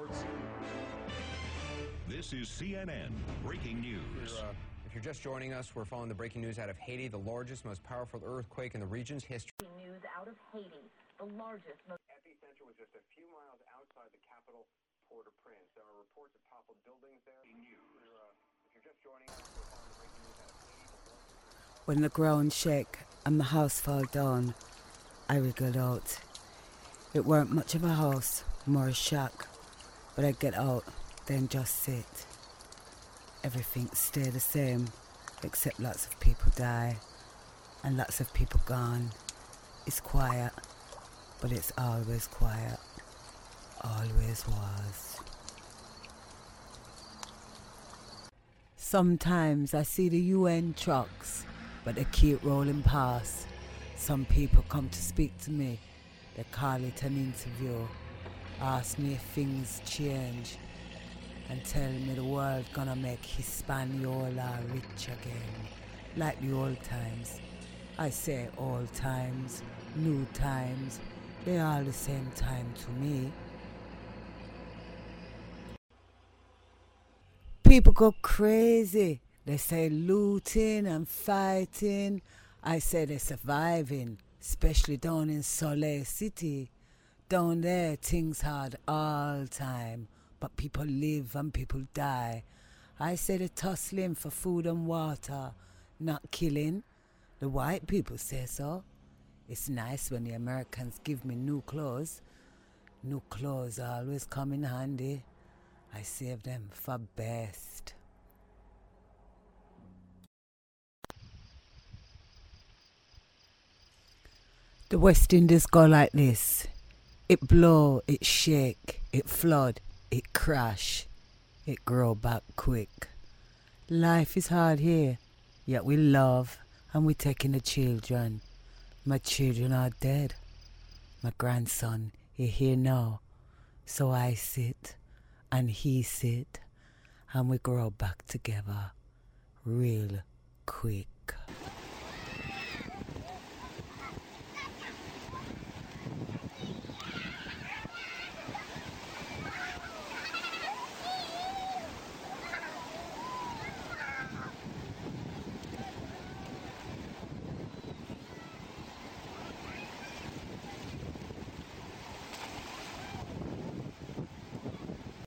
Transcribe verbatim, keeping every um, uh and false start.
This is C N N Breaking News. If you're, uh, if you're just joining us, we're following the breaking news out of Haiti, the largest, most powerful earthquake in the region's history. News out of Haiti, the largest, most... Epicenter was just a few miles outside the capital, Port-au-Prince. There are reports of toppled buildings there. News. Uh, if you're just joining us, we're following the breaking news out of Haiti. When the ground shake and the house fall down, I wriggled out. It weren't much of a house, more a shack, but I'd get out, then just sit. Everything stay the same, except lots of people die, and lots of people gone. It's quiet, but it's always quiet. Always was. Sometimes I see the U N trucks, but they keep rolling past. Some people come to speak to me. They call it an interview. Ask me if things change and tell me the world gonna make Hispaniola rich again, like the old times. I say old times, new times, they all the same time to me. People go crazy. They say looting and fighting. I say they're surviving, especially down in Soleil City. Down there, things hard all time, but people live and people die. I say they're tussling for food and water, not killing. The white people say so. It's nice when the Americans give me new clothes. New clothes always come in handy. I save them for best. The West Indies go like this. It blow, it shake, it flood, it crash, it grow back quick. Life is hard here, yet we love and we take in the children. My children are dead. My grandson is here now. So I sit and he sit and we grow back together real quick.